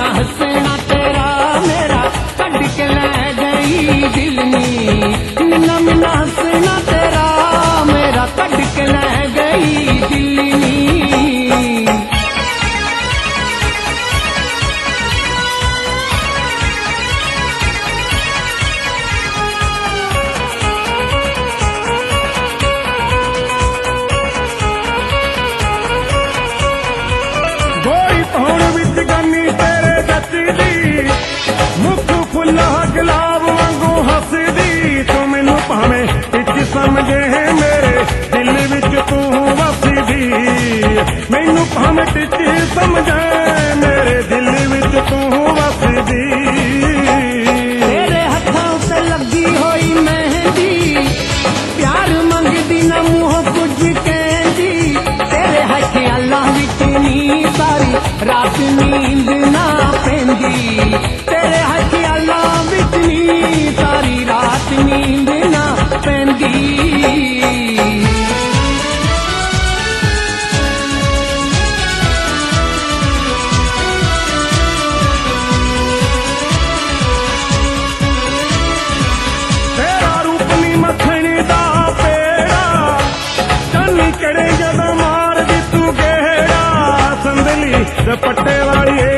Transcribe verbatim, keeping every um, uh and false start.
हसना तेरा मेरा कट के लै गई दिल नी। नन्ना मुन्ना हसना तेरा मेरा कट के लै गई दिल नी। गोरी पौन विच गन्नी तेरे जचदी मुख फुल्ला गुलाब वांगू हसदी। तू मैनू भावें विच समझे मेरे दिल विच तू वसदी। मैनू भावें विच समझे मेरे दिल विच तू वसदी। तेरे हथां ते लगी होई मेहंदी प्यार मंगदी ना मूंह कुछ कहंदी। तेरे है ख्यालां विच नी सारी रात नींद ना पैंदी। तेरे है ख्यालां विच नी सारी रात नींद ना पैंदी। तेरा रूप नी मखनी दा पेड़ा चन्नी चढ़े जदों मार दी तू गेड़ा। संदली दुपट्टे वाली